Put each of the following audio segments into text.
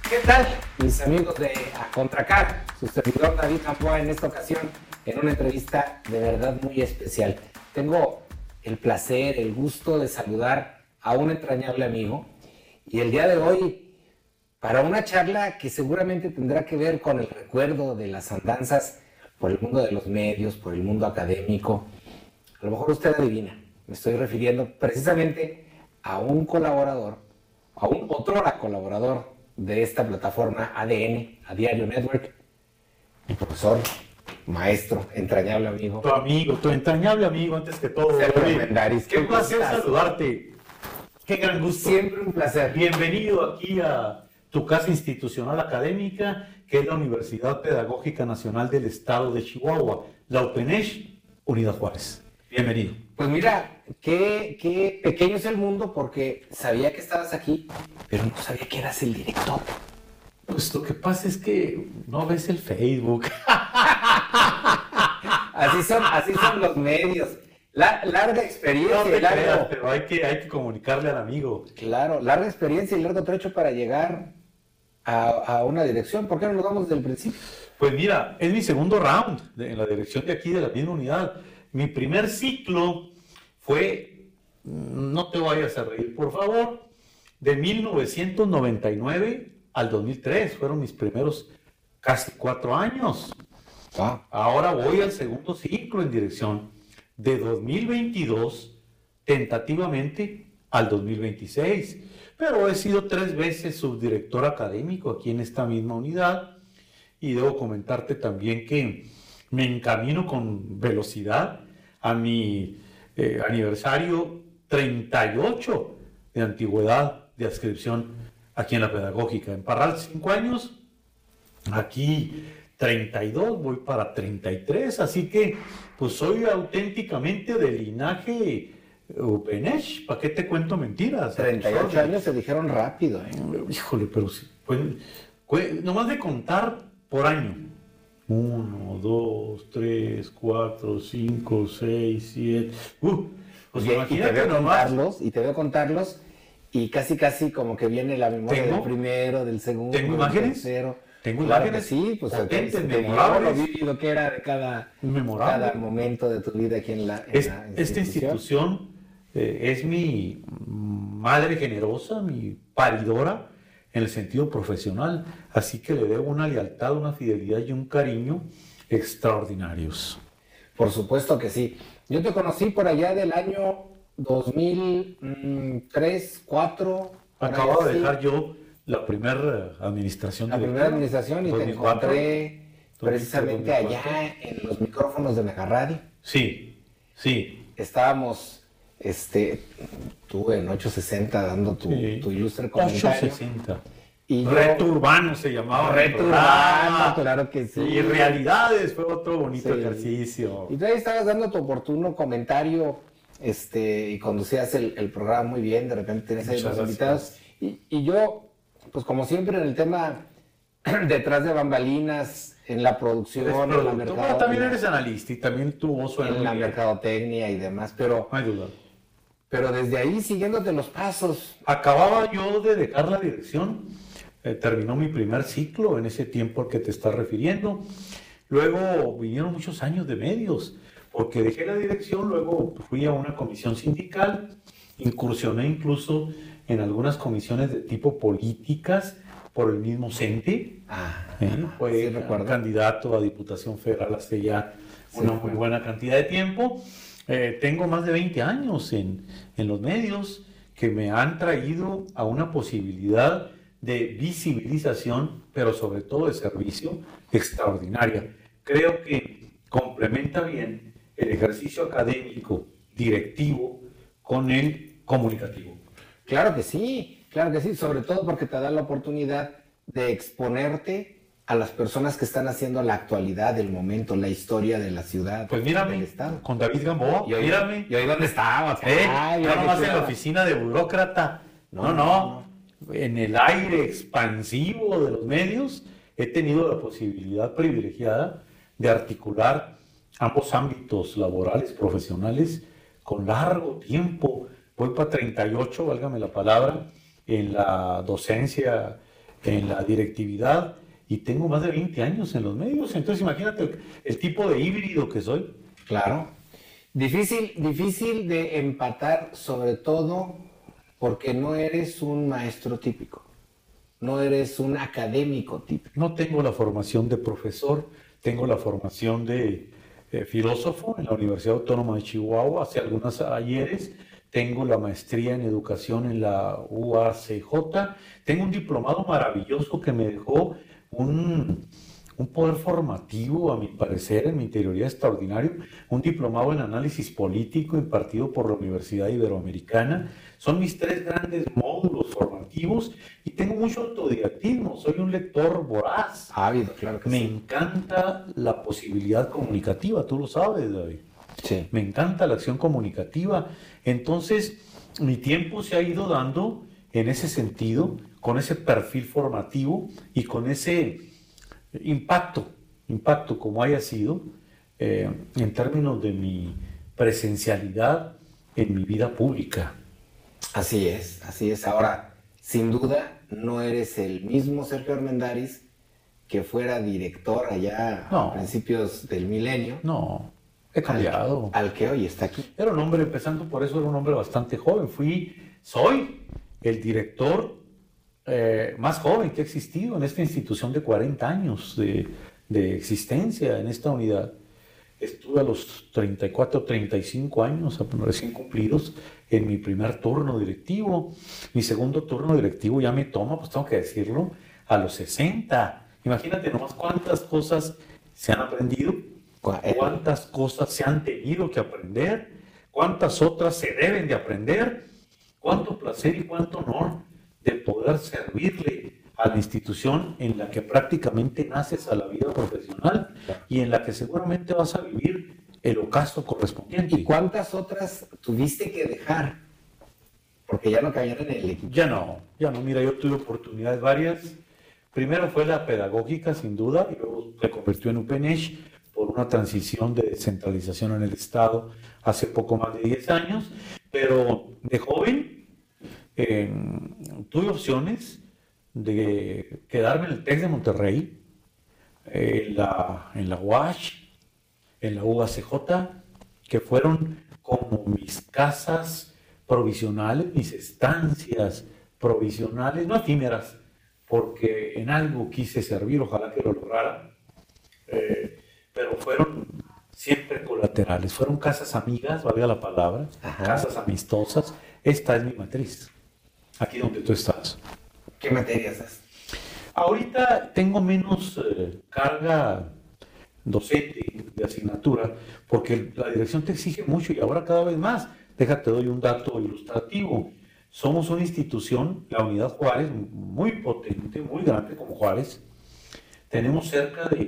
¿Qué tal, mis amigos de A Contracar? Su servidor David Gamboa en esta ocasión en una entrevista de verdad muy especial. Tengo el placer, el gusto de saludar a un entrañable amigo y el día de hoy para una charla que seguramente tendrá que ver con el recuerdo de las andanzas por el mundo de los medios, por el mundo académico. A lo mejor usted adivina, me estoy refiriendo precisamente a un colaborador, a un otrora colaborador de esta plataforma ADN, a Diario Network, mi profesor, maestro, entrañable amigo. Tu entrañable amigo, antes que todo. Sergio Armendáriz. Qué placer saludarte. Qué gran gusto. Siempre un placer. Bienvenido aquí a tu casa institucional académica, que es la Universidad Pedagógica Nacional del Estado de Chihuahua, la UPENESH, Unidad Juárez. Bienvenido. Pues mira, qué pequeño es el mundo, porque sabía que estabas aquí, pero no sabía que eras el director. Pues lo que pasa es que no ves el Facebook. Así son los medios. Larga experiencia. No te creas, pero hay que comunicarle al amigo. Claro, larga experiencia y largo trecho para llegar a una dirección. ¿Por qué no nos vamos desde el principio? Pues mira, es mi segundo round en la dirección de aquí de la misma unidad. Mi primer ciclo fue, no te vayas a reír por favor, de 1999 al 2003. Fueron mis primeros casi 4 años. Ahora voy al segundo ciclo en dirección de 2022 tentativamente al 2026. Pero he sido 3 veces subdirector académico aquí en esta misma unidad y debo comentarte también que me encamino con velocidad a mi aniversario 38 de antigüedad de adscripción aquí en la pedagógica. En Parral 5 años, aquí 32, voy para 33, así que pues soy auténticamente de linaje UPENESH. ¿Para qué te cuento mentiras? 38 años se dijeron rápido, ¿eh? Híjole, pero sí, nomás de contar por año. 1, 2, 3, 4, 5, 6, 7. Pues imagínate nomás. Y te veo contarlos y casi como que viene la memoria del primero, del segundo, ¿Tengo imágenes? del tercero. Tengo Claro imágenes. que sí, pues potentes, memorables. Lo vivido que era de cada memorable momento de tu vida aquí en la institución. Esta institución es mi madre generosa, mi paridora en el sentido profesional, así que le debo una lealtad, una fidelidad y un cariño extraordinarios. Por supuesto que sí. Yo te conocí por allá del año 2003, 2004. Acabo de dejar yo la primera administración. La primera administración y 2004, te encontré precisamente 2004. Allá en los micrófonos de Mega Radio. Sí. Estábamos, tú en 860 dando tu ilustre comentario. 860. Y Reto Urbano se llamaba. Reto Urbano, claro que sí. Y Realidades fue otro bonito ejercicio. Y tú ahí estabas dando tu oportuno comentario, y conducías el programa muy bien, de repente tenías ahí los invitados. Y yo, pues como siempre en el tema detrás de bambalinas, en la producción, en la mercadotecnia. También eres analista y también tu voz suena en la mercadotecnia y demás, pero no hay duda. Pero desde ahí siguiéndote los pasos. Acababa yo de dejar la dirección, terminó mi primer ciclo en ese tiempo al que te estás refiriendo. Luego vinieron muchos años de medios, porque dejé la dirección, luego fui a una comisión sindical, incursioné incluso en algunas comisiones de tipo políticas por el mismo CENTE. Fue candidato a Diputación Federal hace ya una muy buena cantidad de tiempo. Tengo más de 20 años en los medios que me han traído a una posibilidad de visibilización, pero sobre todo de servicio extraordinaria. Creo que complementa bien el ejercicio académico, directivo, con el comunicativo. Claro que sí, sobre todo porque te da la oportunidad de exponerte a las personas que están haciendo la actualidad, el momento, la historia de la ciudad, pues mírame, del estado. Con David Gamboa, mírame. ¿Y hoy dónde estabas? No nomás en la oficina de burócrata, no. En el aire expansivo de los medios he tenido la posibilidad privilegiada de articular ambos ámbitos laborales, profesionales, con largo tiempo. Voy para 38, válgame la palabra, en la docencia en la directividad y tengo más de 20 años en los medios. Entonces imagínate el tipo de híbrido que soy. Claro. Difícil de empatar, sobre todo porque no eres un maestro típico, no eres un académico típico. No tengo la formación de profesor, tengo la formación de filósofo en la Universidad Autónoma de Chihuahua hace algunos ayeres. Tengo la maestría en educación en la UACJ. Tengo un diplomado maravilloso que me dejó un poder formativo, a mi parecer, en mi interioridad extraordinario. Un diplomado en análisis político impartido por la Universidad Iberoamericana. Son mis 3 grandes módulos formativos y tengo mucho autodidactismo. Soy un lector voraz. Ávido, claro que Me sí. encanta la posibilidad comunicativa, tú lo sabes, David. Sí. Me encanta la acción comunicativa. Entonces, mi tiempo se ha ido dando en ese sentido, con ese perfil formativo y con ese impacto como haya sido, en términos de mi presencialidad en mi vida pública. Así es, así es. Ahora, sin duda, no eres el mismo Sergio Armendáriz que fuera director allá No. a principios del milenio. No, he cambiado. Al que hoy está aquí. Era un hombre, empezando por eso, era un hombre bastante joven. Soy el director más joven que ha existido en esta institución de 40 años de existencia en esta unidad. Estuve a los 34, 35 años recién cumplidos en mi primer turno directivo. Mi segundo turno directivo ya me toma, pues tengo que decirlo, a los 60. Imagínate nomás cuántas cosas se han aprendido, cuántas cosas se han tenido que aprender, cuántas otras se deben de aprender, cuánto placer y cuánto honor de poder servirle a la institución en la que prácticamente naces a la vida profesional y en la que seguramente vas a vivir el ocaso correspondiente. ¿Y cuántas otras tuviste que dejar? Porque ya no cabían en el equipo. Ya no, mira, yo tuve oportunidades varias. Primero fue la pedagógica, sin duda, y luego se convirtió en UPNESH por una transición de descentralización en el Estado hace poco más de 10 años. Pero de joven tuve opciones de quedarme en el TEC de Monterrey, en la UACH, en la UACJ, que fueron como mis casas provisionales, mis estancias provisionales, no efímeras, porque en algo quise servir, ojalá que lo lograra, pero fueron siempre colaterales, fueron casas amigas, valga la palabra, casas amistosas. Esta es mi matriz, aquí donde tú estás. ¿Qué materias das? Ahorita tengo menos carga docente de asignatura porque la dirección te exige mucho y ahora cada vez más. Déjate, doy un dato ilustrativo. Somos una institución, la Unidad Juárez, muy potente, muy grande como Juárez. Tenemos cerca de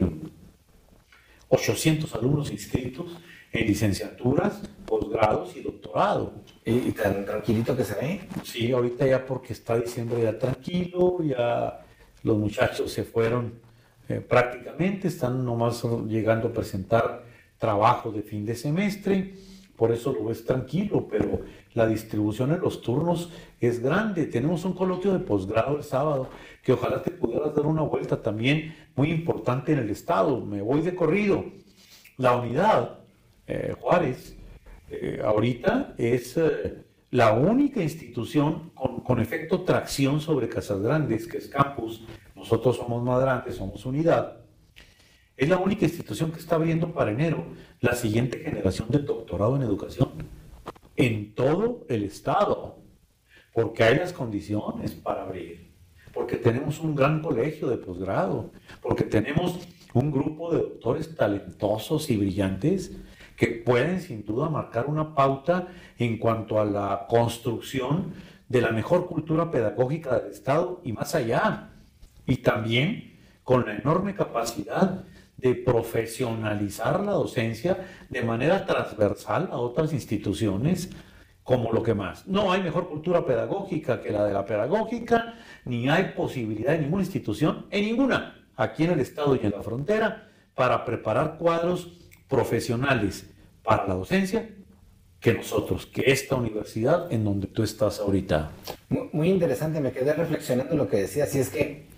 800 alumnos inscritos en licenciaturas, posgrados y doctorado. ¿Y tan tranquilito que se ve? Sí, ahorita ya porque está diciembre ya tranquilo, ya los muchachos se fueron prácticamente, están nomás llegando a presentar trabajos de fin de semestre, por eso lo ves tranquilo, pero la distribución en los turnos es grande. Tenemos un coloquio de posgrado el sábado, que ojalá te pudieras dar una vuelta también, muy importante en el estado. Me voy de corrido. La unidad Juárez ahorita es la única institución con efecto tracción sobre Casas Grandes, que es campus. Nosotros somos más grandes, somos unidad. Es la única institución que está abriendo para enero la siguiente generación de doctorado en educación en todo el estado, porque hay las condiciones para abrir, porque tenemos un gran colegio de posgrado, porque tenemos un grupo de doctores talentosos y brillantes que pueden sin duda marcar una pauta en cuanto a la construcción de la mejor cultura pedagógica del estado y más allá, y también con la enorme capacidad de profesionalizar la docencia de manera transversal a otras instituciones, como lo que más. No hay mejor cultura pedagógica que la de la pedagógica, ni hay posibilidad de ninguna institución, en ninguna, aquí en el estado y en la frontera, para preparar cuadros profesionales para la docencia que nosotros, que esta universidad en donde tú estás ahorita. Muy interesante, me quedé reflexionando en lo que decías, y es que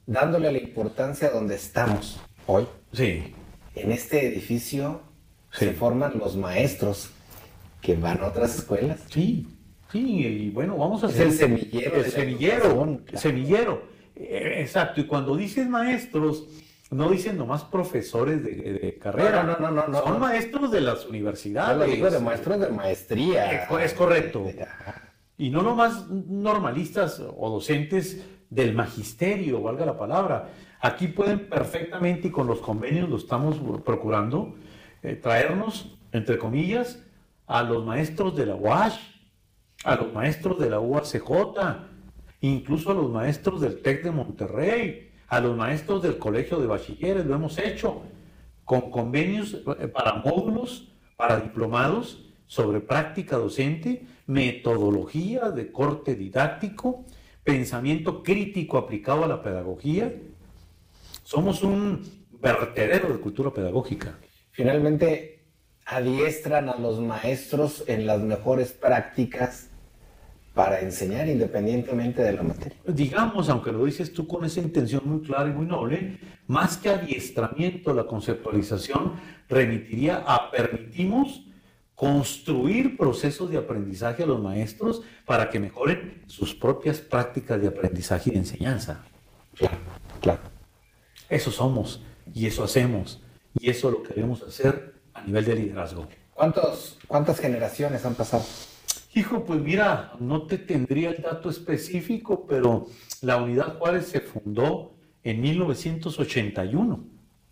dándole la importancia donde estamos hoy. Sí. En este edificio Sí. se forman los maestros que van a otras escuelas. Sí, sí, y bueno, vamos a Es hacer el semillero. el de la semillero, educación, el claro. semillero. Exacto, y cuando dices maestros, no dicen nomás profesores de carrera, No. son maestros de las Yo universidades. lo digo de maestros de maestría. Es correcto. Ajá. Y no nomás normalistas o docentes del magisterio, valga la palabra. Aquí pueden perfectamente, y con los convenios lo estamos procurando, traernos, entre comillas, a los maestros de la UASH, a los maestros de la UACJ, incluso a los maestros del TEC de Monterrey, a los maestros del Colegio de Bachilleres, lo hemos hecho, con convenios para módulos, para diplomados sobre práctica docente, metodología de corte didáctico, pensamiento crítico aplicado a la pedagogía. Somos un vertedero de cultura pedagógica. Finalmente, adiestran a los maestros en las mejores prácticas para enseñar independientemente de la materia. Digamos, aunque lo dices tú con esa intención muy clara y muy noble, más que adiestramiento, la conceptualización remitiría a permitimos construir procesos de aprendizaje a los maestros para que mejoren sus propias prácticas de aprendizaje y de enseñanza. Claro. Eso somos y eso hacemos y eso lo queremos hacer a nivel de liderazgo. ¿Cuántas generaciones han pasado? Hijo, pues mira, no te tendría el dato específico, pero la Unidad Juárez se fundó en 1981,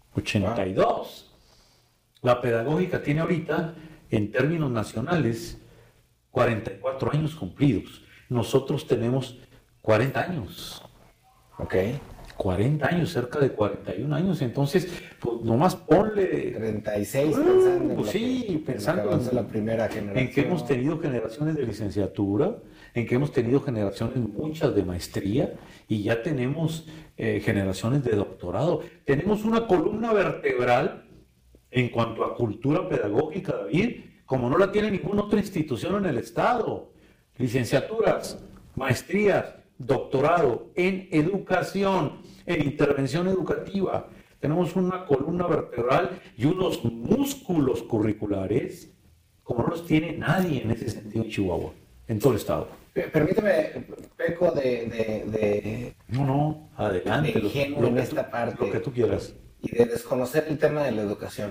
82. La pedagógica tiene ahorita, en términos nacionales, 44 años cumplidos. Nosotros tenemos 40 años. Ok. 40 años, cerca de 41 años. Entonces, pues nomás ponle... 36 pensando pues sí, pensando en la primera generación. en que hemos tenido generaciones de licenciatura, en que hemos tenido generaciones muchas de maestría y ya tenemos generaciones de doctorado. Tenemos una columna vertebral en cuanto a cultura pedagógica, David, como no la tiene ninguna otra institución en el Estado. Licenciaturas, maestrías, doctorado en educación, en intervención educativa. Tenemos una columna vertebral y unos músculos curriculares como no los tiene nadie en ese sentido en Chihuahua, en todo el estado. Permíteme, peco de No, adelante. de ingenuo en esta parte. Lo que tú quieras. Y de desconocer el tema de la educación.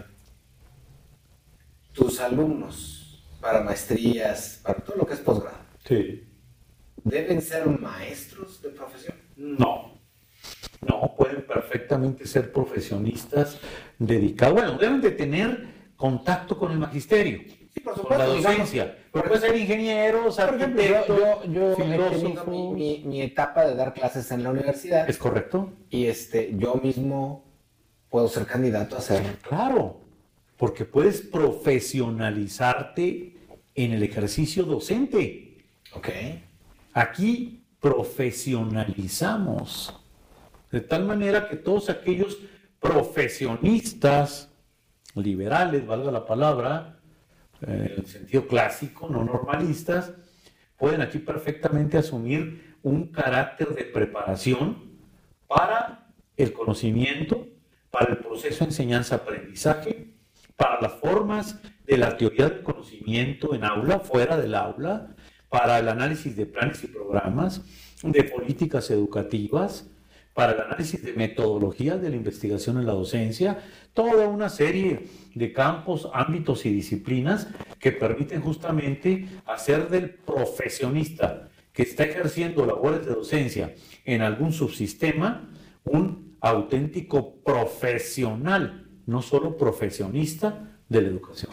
Tus alumnos, para maestrías, para todo lo que es posgrado, Sí. ¿deben ser maestros de profesión? No, pueden perfectamente ser profesionistas dedicados. Bueno, deben de tener contacto con el magisterio, Sí, por con la supuesto. docencia. Pero pueden ser ingenieros, Por ejemplo, arquitectos, yo he tenido filósofos. mi etapa de dar clases en la universidad ¿Es correcto? y yo mismo puedo ser candidato a ser. Claro, porque puedes profesionalizarte en el ejercicio docente. Ok. Aquí profesionalizamos, de tal manera que todos aquellos profesionistas liberales, valga la palabra, en el sentido clásico, no normalistas, pueden aquí perfectamente asumir un carácter de preparación para el conocimiento, para el proceso de enseñanza-aprendizaje, para las formas de la teoría del conocimiento en aula, fuera del aula, para el análisis de planes y programas, de políticas educativas, para el análisis de metodologías de la investigación en la docencia, toda una serie de campos, ámbitos y disciplinas que permiten justamente hacer del profesionista que está ejerciendo labores de docencia en algún subsistema un auténtico profesional, no solo profesionista de la educación.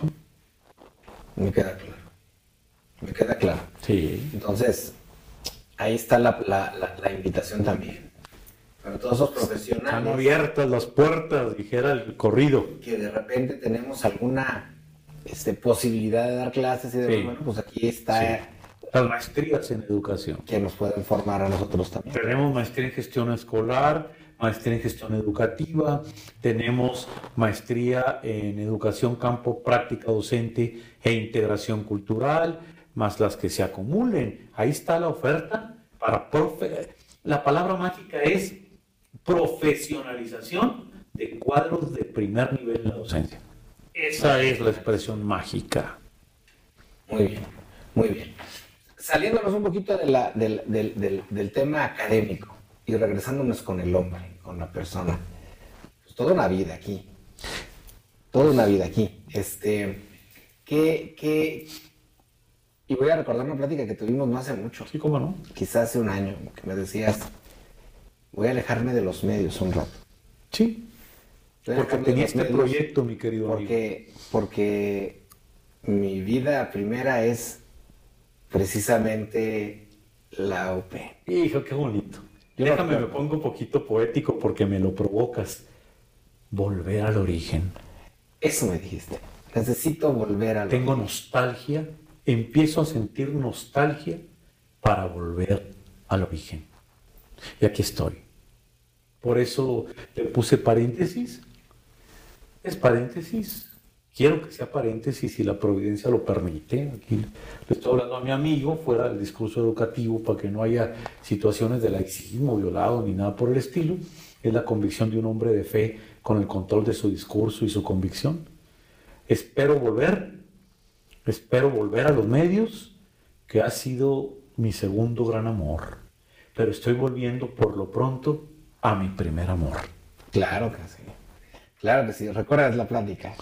Me queda claro. Me queda claro. Sí. Entonces, ahí está la invitación también. Para todos esos Están profesionales abiertas las puertas, dijera el corrido. que de repente tenemos alguna posibilidad de dar clases y de Sí. bueno, pues aquí está Sí. Las maestrías en educación. que nos pueden formar a nosotros también. Tenemos maestría en gestión escolar, maestría en gestión educativa, tenemos maestría en educación campo, práctica docente e integración cultural, más las que se acumulen. Ahí está la oferta para la palabra mágica es profesionalización de cuadros de primer nivel en la docencia. Esa es la expresión mágica. Muy bien, muy bien. Saliéndonos un poquito del tema académico y regresándonos con el hombre, con la persona. Pues toda una vida aquí. Toda una vida aquí. Y voy a recordar una plática que tuvimos no hace mucho. Sí, ¿cómo no? Quizás hace un año, que me decías, voy a alejarme de los medios un rato. Sí. Porque tenía este proyecto, mi querido amigo. Porque mi vida primera es precisamente la UP. Hijo, qué bonito. Déjame, me pongo un poquito poético porque me lo provocas. Volver al origen. Eso me dijiste. Necesito volver al origen. Tengo nostalgia, empiezo a sentir nostalgia para volver al origen. Y aquí estoy. Por eso le puse paréntesis. Es paréntesis. Quiero que sea paréntesis si la providencia lo permite. Aquí le estoy hablando a mi amigo fuera del discurso educativo para que no haya situaciones de laicismo violado ni nada por el estilo. Es la convicción de un hombre de fe con el control de su discurso y su convicción. Espero volver a los medios, que ha sido mi segundo gran amor. Pero estoy volviendo por lo pronto a mi primer amor. Claro que sí. Claro que sí. ¿Recuerdas la plática?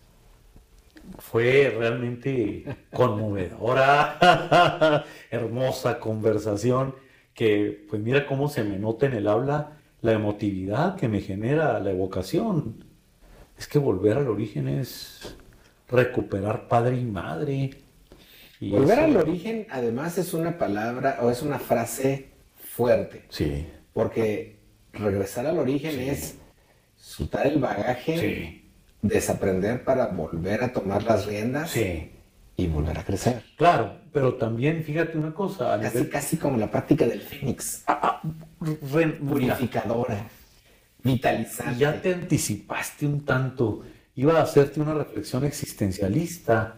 Fue realmente conmovedora, hermosa conversación, que pues mira cómo se me nota en el habla la emotividad que me genera la evocación. Es que volver al origen es recuperar padre y madre. Y volver al origen además es una palabra o es una frase fuerte. Sí. Porque regresar al origen es soltar el bagaje, desaprender para volver a tomar las riendas y volver a crecer. Claro, pero también fíjate una cosa. Casi como la práctica del Fénix. Purificadora, vitalizante. Ya te anticipaste un tanto. Iba a hacerte una reflexión existencial,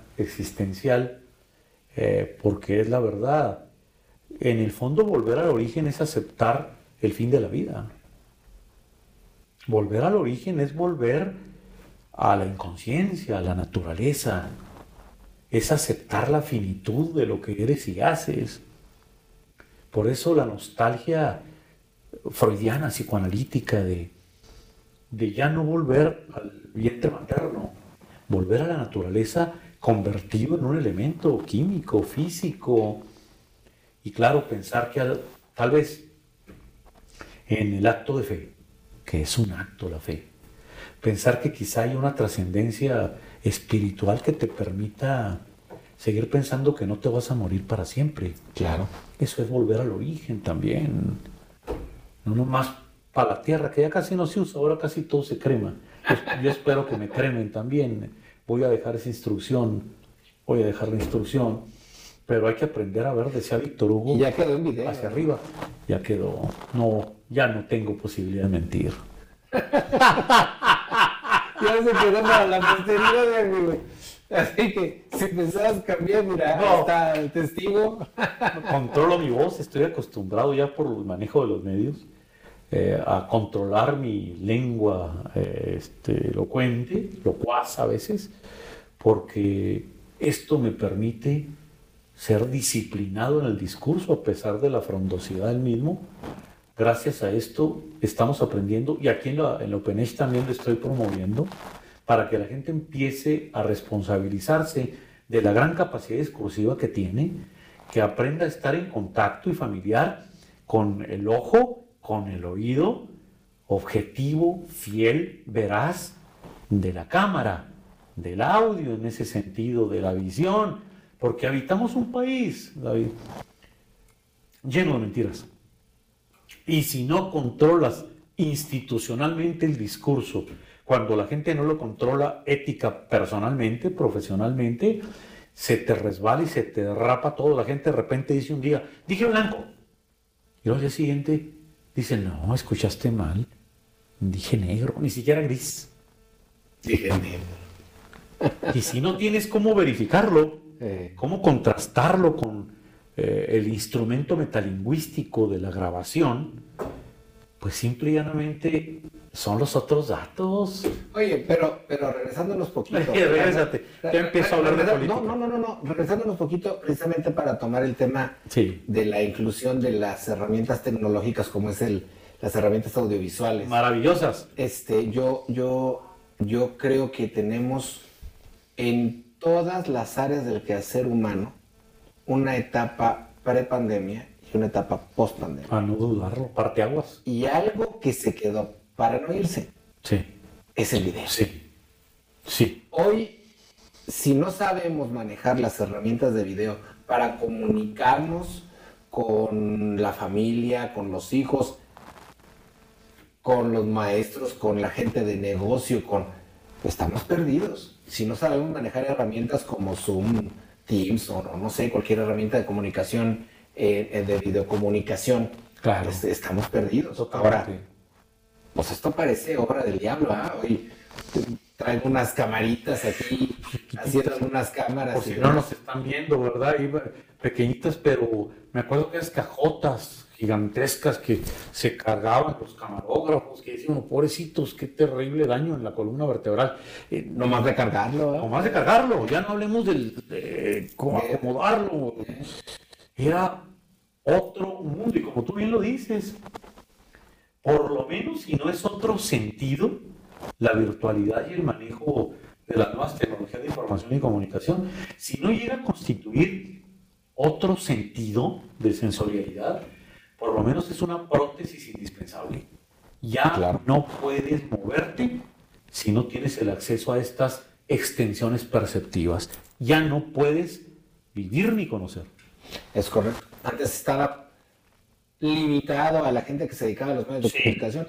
porque es la verdad. En el fondo, volver al origen es aceptar el fin de la vida. Volver al origen es volver a la inconsciencia, a la naturaleza. Es aceptar la finitud de lo que eres y haces. Por eso la nostalgia freudiana, psicoanalítica, de ya no volver al vientre materno, volver a la naturaleza convertido en un elemento químico, físico. Y claro, pensar que tal vez en el acto de fe, que es un acto la fe, pensar que quizá hay una trascendencia espiritual que te permita seguir pensando que no te vas a morir para siempre. Claro. Eso es volver al origen también. No nomás para la tierra, que ya casi no se usa, ahora casi todo se crema. Yo espero que me cremen también. Voy a dejar esa instrucción, pero hay que aprender a ver, decía Víctor Hugo, y ya quedó en video, hacia arriba. Ya quedó. No, ya no tengo posibilidad de mentir. Ya se quedó para la posteridad de mi güey. Así que si pensabas cambiar, mira, está el testigo. Controlo mi voz, estoy acostumbrado ya por el manejo de los medios a controlar mi lengua elocuente, locuaz a veces, porque esto me permite ser disciplinado en el discurso a pesar de la frondosidad del mismo. Gracias a esto estamos aprendiendo, y aquí en la OpenEdge también lo estoy promoviendo, para que la gente empiece a responsabilizarse de la gran capacidad discursiva que tiene, que aprenda a estar en contacto y familiar con el ojo, con el oído, objetivo, fiel, veraz, de la cámara, del audio en ese sentido, de la visión, porque habitamos un país, David, lleno de mentiras. Y si no controlas institucionalmente el discurso, cuando la gente no lo controla ética, personalmente, profesionalmente, se te resbala y se te derrapa todo. La gente de repente dice un día, dije blanco. Y al día siguiente dice, no, escuchaste mal. Dije negro, ni siquiera gris. Dije negro. Y si no tienes cómo verificarlo, cómo contrastarlo con el instrumento metalingüístico de la grabación, pues simple y llanamente son los otros datos. Oye, pero regresándonos poquito. Regrésate, ya empiezo a hablar de política. No, regresándonos poquito precisamente para tomar el tema de la inclusión de las herramientas tecnológicas como es las herramientas audiovisuales. Maravillosas. Yo creo que tenemos en todas las áreas del quehacer humano una etapa prepandemia y una etapa postpandemia. A no dudarlo, parteaguas. Y algo que se quedó para no irse es el video. Sí. Hoy, si no sabemos manejar las herramientas de video para comunicarnos con la familia, con los hijos, con los maestros, con la gente de negocio, estamos perdidos. Si no sabemos manejar herramientas como Zoom, Teams o no sé, cualquier herramienta de comunicación, de videocomunicación, claro, estamos perdidos. Totalmente. Ahora, pues esto parece obra del diablo, ¿ah? Hoy traigo unas camaritas aquí, haciendo unas cámaras. Por si no nos están viendo, ¿verdad? Pequeñitas, pero me acuerdo que esas cajotas gigantescas que se cargaban los camarógrafos, que decían, pobrecitos, qué terrible daño en la columna vertebral. No más de cargarlo. No más de cargarlo, ya no hablemos de cómo acomodarlo. Era otro mundo, y como tú bien lo dices, por lo menos si no es otro sentido, la virtualidad y el manejo de las nuevas tecnologías de información y comunicación, si no llega a constituir otro sentido de sensorialidad, por lo menos es una prótesis indispensable. Ya no puedes moverte si no tienes el acceso a estas extensiones perceptivas. Ya no puedes vivir ni conocer. Es correcto. Antes estaba limitado a la gente que se dedicaba a los medios de comunicación.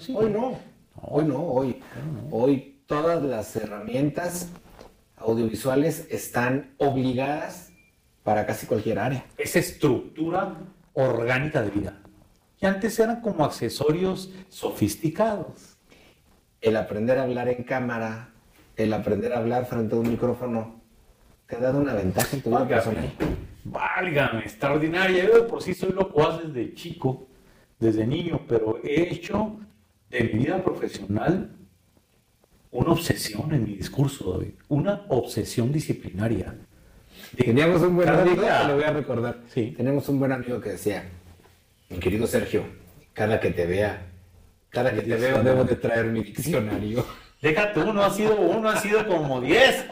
Hoy todas las herramientas audiovisuales están obligadas para casi cualquier área. Esa estructura orgánica de vida. Y antes eran como accesorios sofisticados. El aprender a hablar en cámara, el aprender a hablar frente a un micrófono, te ha dado una ventaja en tu vida personal. Válgame, extraordinaria. Yo de por sí soy locuaz desde chico, desde niño, pero he hecho de mi vida profesional una obsesión en mi discurso, David. Una obsesión disciplinaria. Teníamos un buen amigo, te lo voy a recordar. Sí. Tenemos un buen amigo que decía, mi querido Sergio, cada que te veo debo de traer mi diccionario. Déjate, uno ha sido como 10.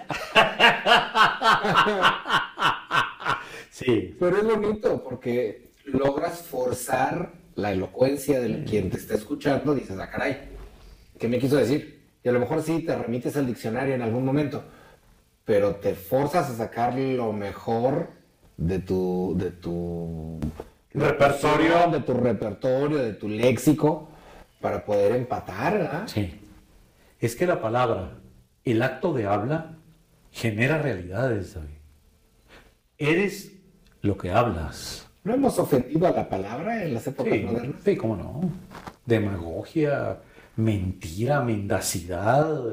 Sí. Pero es bonito porque logras forzar la elocuencia de quien te está escuchando. Dices, ah, caray, ¿qué me quiso decir? Y a lo mejor sí te remites al diccionario en algún momento, pero te forzas a sacar lo mejor de tu repertorio, de tu léxico, para poder empatar, ¿verdad? Sí. Es que la palabra, el acto de habla, genera realidades, David. Eres lo que hablas. ¿No hemos ofendido a la palabra en las épocas modernas? Sí, cómo no. Demagogia, mentira, mendacidad,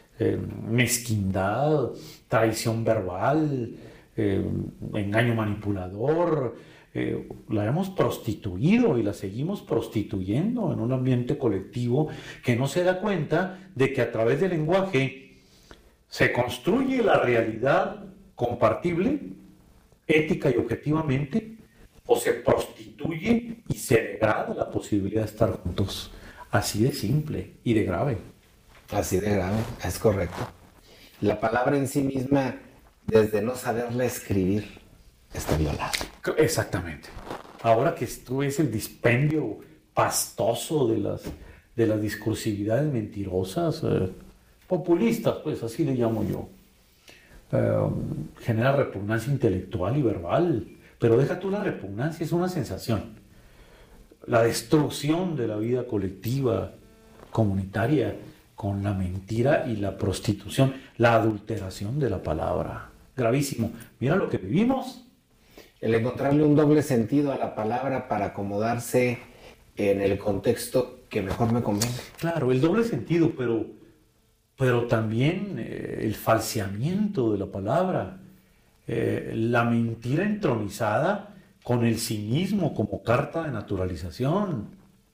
mezquindad, traición verbal, engaño manipulador. La hemos prostituido y la seguimos prostituyendo en un ambiente colectivo que no se da cuenta de que a través del lenguaje se construye la realidad compartible, ética y objetivamente, o se prostituye y se degrada la posibilidad de estar juntos. Así de simple y de grave. Así de grave, es correcto. La palabra en sí misma, desde no saberla escribir, está violada. Exactamente. Ahora que tú ves el dispendio pastoso de las discursividades mentirosas, populistas, pues así le llamo yo, genera repugnancia intelectual y verbal. Pero deja tú la repugnancia, es una sensación. La destrucción de la vida colectiva, comunitaria, con la mentira y la prostitución, la adulteración de la palabra. Gravísimo. Mira lo que vivimos. El encontrarle un doble sentido a la palabra para acomodarse en el contexto que mejor me convenga. Claro, el doble sentido, pero también el falseamiento de la palabra, la mentira entronizada con el cinismo como carta de naturalización.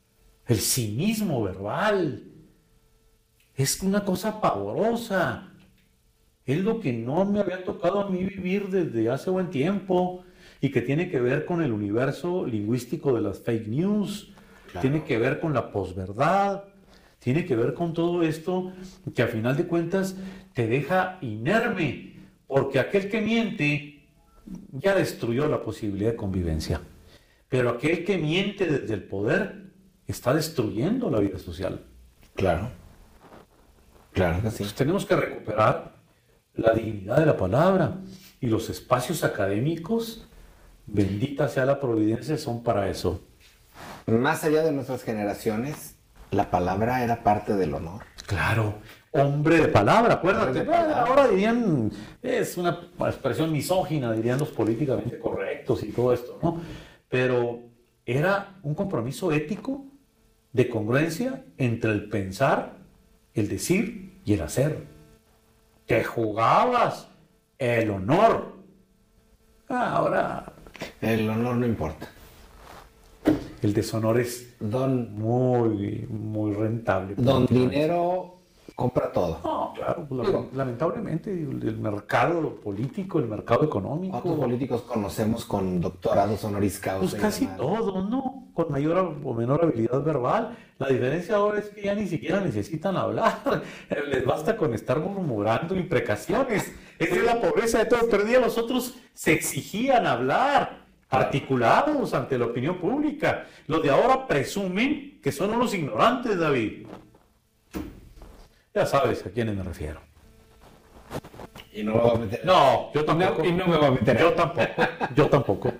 el cinismo verbal. Es una cosa pavorosa. Es lo que no me había tocado a mí vivir desde hace buen tiempo y que tiene que ver con el universo lingüístico de las fake news, claro. Tiene que ver con la posverdad, tiene que ver con todo esto que a final de cuentas te deja inerme, porque aquel que miente ya destruyó la posibilidad de convivencia, pero aquel que miente desde el poder está destruyendo la vida social. Claro, claro que sí. Entonces tenemos que recuperar la dignidad de la palabra y los espacios académicos, bendita sea la providencia, son para eso. Más allá de nuestras generaciones, la palabra era parte del honor. Claro, hombre de palabra, acuérdate. Ahora dirían, es una expresión misógina, dirían los políticamente correctos y todo esto, ¿no? Pero era un compromiso ético de congruencia entre el pensar, el decir y el hacer. Te jugabas el honor. Ahora el honor no importa. El deshonor es muy, muy rentable. Don Dinero compra todo. No, claro, lamentablemente el mercado político, el mercado económico. ¿Cuántos políticos conocemos con doctorados honoris causa? Pues casi todos, ¿no? Con mayor o menor habilidad verbal. La diferencia ahora es que ya ni siquiera necesitan hablar. Les basta con estar murmurando imprecaciones. Esa es la pobreza de todos. Pero los otros se exigían hablar, articulados ante la opinión pública. Los de ahora presumen que son unos ignorantes, David. Ya sabes a quiénes me refiero. Y no me voy a meter. No, yo tampoco. Y no me voy a meter. Yo tampoco.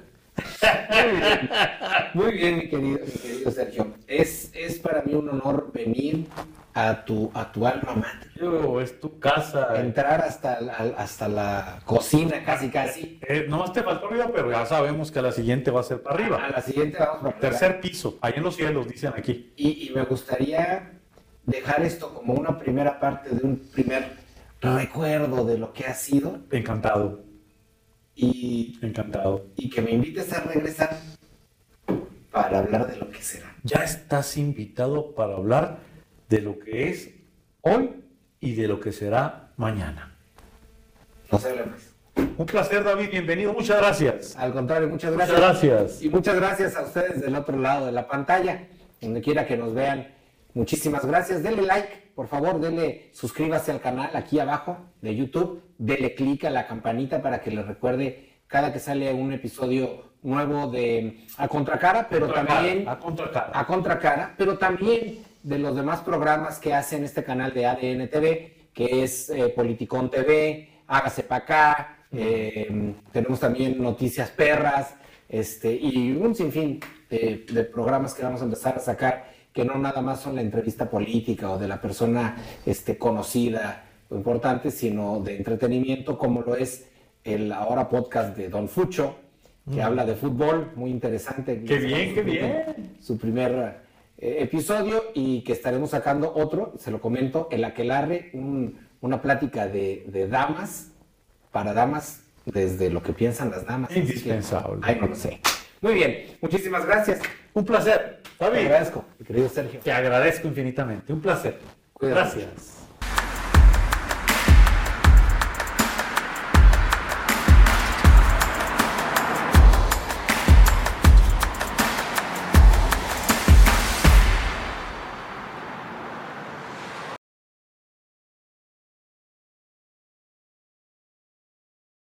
Muy bien, mi querido Sergio. Es para mí un honor venir a tu alma mater. Es tu casa. Entrar hasta la cocina, casi. No te faltó arriba, pero ya sabemos que a la siguiente va a ser para arriba. A la siguiente vamos para arriba. Tercer piso, ahí en los cielos, dicen aquí. Y me gustaría dejar esto como una primera parte de un primer recuerdo de lo que ha sido. Encantado. Encantado. Y que me invites a regresar para hablar de lo que será. Ya estás invitado para hablar de lo que es hoy y de lo que será mañana. No se hable más. Un placer, David, bienvenido, muchas gracias. Al contrario, muchas gracias. Muchas gracias. Y muchas gracias a ustedes del otro lado de la pantalla, donde quiera que nos vean. Muchísimas gracias. Denle like, por favor, suscríbase al canal aquí abajo de YouTube. Dele clic a la campanita para que les recuerde cada que sale un episodio nuevo de A Contracara, pero también A Contracara, pero también de los demás programas que hace en este canal de ADN TV, que es Politicón TV, Hágase Pa' Acá, tenemos también Noticias Perras, y un sinfín de programas que vamos a empezar a sacar, que no nada más son la entrevista política o de la persona conocida o importante, sino de entretenimiento, como lo es el ahora podcast de Don Fucho, que habla de fútbol, muy interesante. ¡Qué bien! Su primer episodio, y que estaremos sacando otro, se lo comento, el Aquelarre, una plática de damas, para damas, desde lo que piensan las damas. Indispensable. Ay, no lo sé. Muy bien, muchísimas gracias. Un placer. Te agradezco, mi querido Sergio. Te agradezco infinitamente. Un placer. Cuídate. Gracias.